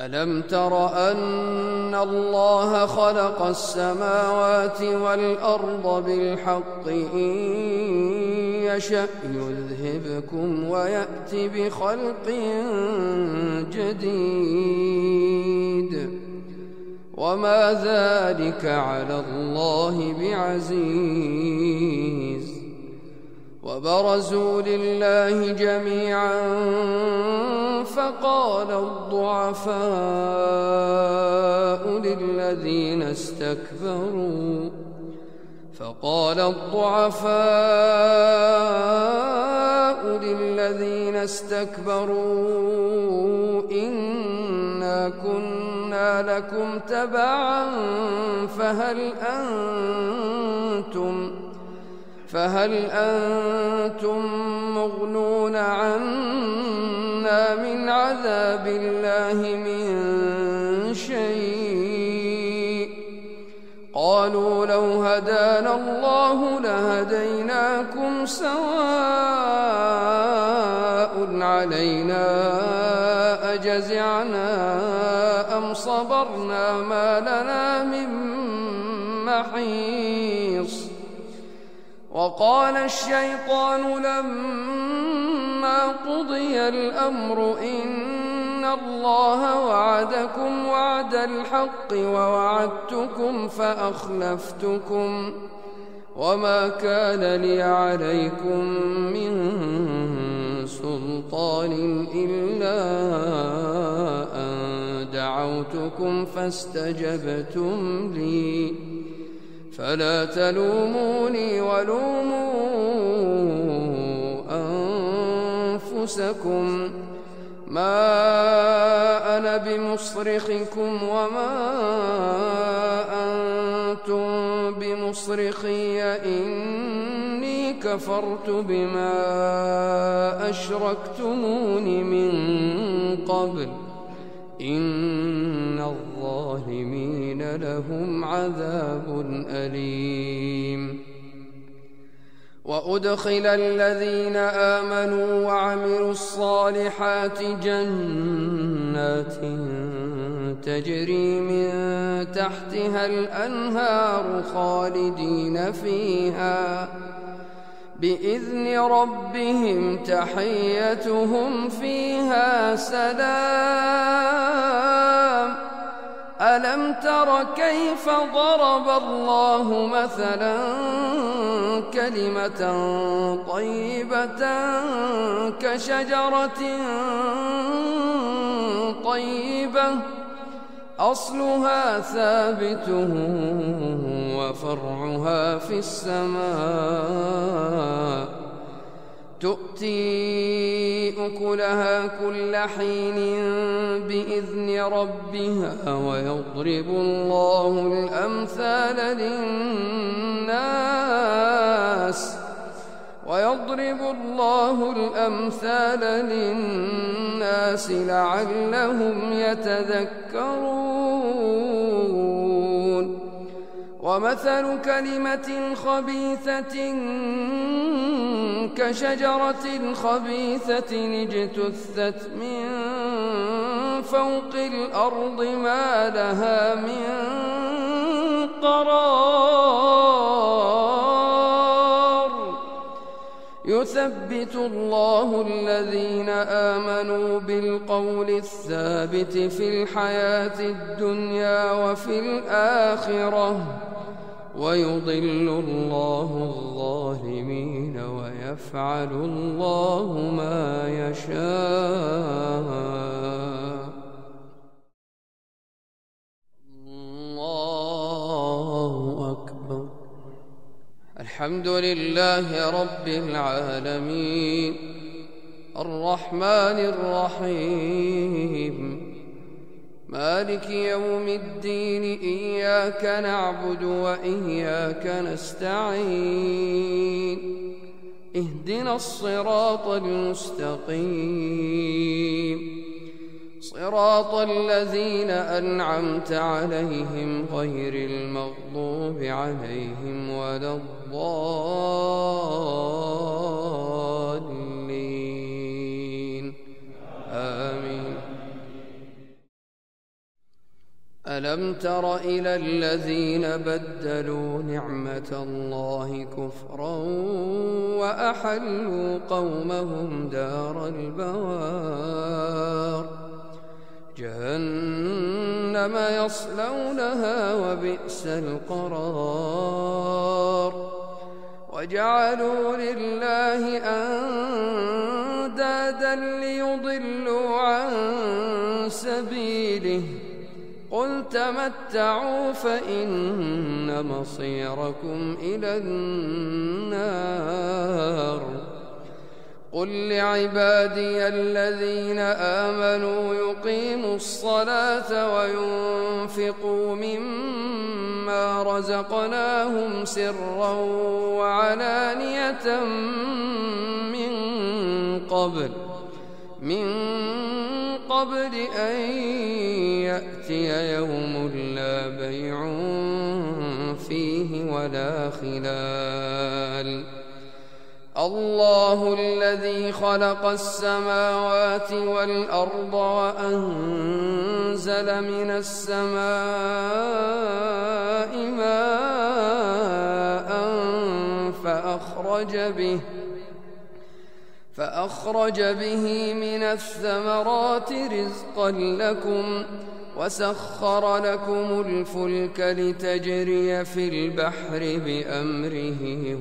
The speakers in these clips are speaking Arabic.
ألم تر أن الله خلق السماوات والأرض بالحق إن يشأ يذهبكم ويأت بخلق جديد وما ذلك على الله بعزيز وبرزوا لله جميعا فقال الضعفاء للذين استكبروا إنا كنا لكم تبعا فهل أنتم مغنون عنا من عذاب الله من شيء قالوا لو هدانا الله لهديناكم سواء علينا أجزعنا أم صبرنا ما لنا من محيص وقال الشيطان لما قضي الأمر إن الله وعدكم وعد الحق ووعدتكم فأخلفتكم وما كان لي عليكم من سلطان إلا أن دعوتكم فاستجبتم لي فلا تلوموني ولوموا أنفسكم ما أنا بمصرخكم وما أنتم بمصرخي إني كفرت بما أشركتمون من قبل إن الظالمين لهم عذاب أليم وأدخل الذين آمنوا وعملوا الصالحات جنات تجري من تحتها الأنهار خالدين فيها بإذن ربهم تحيتهم فيها سلام ألم تر كيف ضرب الله مثلا كلمة طيبة كشجرة طيبة أصلها ثابت وفرعها في السماء تؤتي أكلها كل حين بإذن ربها ويضرب الله الأمثال للناس لعلهم يتذكرون ومثل كلمة خبيثة كشجرة خبيثة اجتثت من فوق الأرض ما لها من قرار يثبت الله الذين آمنوا بالقول الثابت في الحياة الدنيا وفي الآخرة ويضل الله الظالمين ويفعل الله ما يشاء الله أكبر الحمد لله رب العالمين الرحمن الرحيم مالك يوم الدين إياك نعبد وإياك نستعين اهدنا الصراط المستقيم صراط الذين أنعمت عليهم غير المغضوب عليهم ولا الضالين آمين. ألم تر إلى الذين بدلوا نعمة الله كفرا وأحلوا قومهم دار البوار جهنم يصلونها وبئس القرار وجعلوا لله أندادا ليضلوا عن سبيله قل تمتعوا فإن مصيركم إلى النار قل لعبادي الذين آمنوا يقيموا الصلاة وينفقوا مما رزقناهم سرا وعلانية من قبل أن يأتي يوم لا بيع فيه ولا خلال الله الذي خلق السماوات والأرض وأنزل من السماء ماء فأخرج به من الثمرات رزقا لكم وسخر لكم الفلك لتجري في البحر بأمره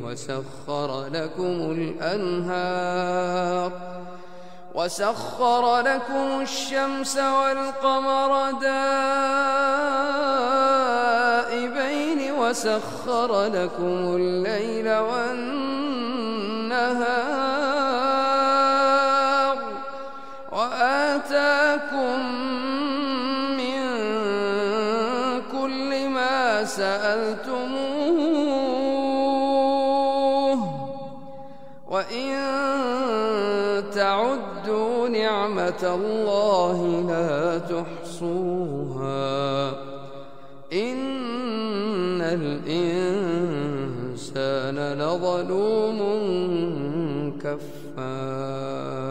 وسخر لكم الشمس والقمر دائبين وسخر لكم الليل والنهار وآتاكم من كل ما سألتموه وإن تعدوا نعمة الله لا تحصوها إن الإنسان لظلوم كفار.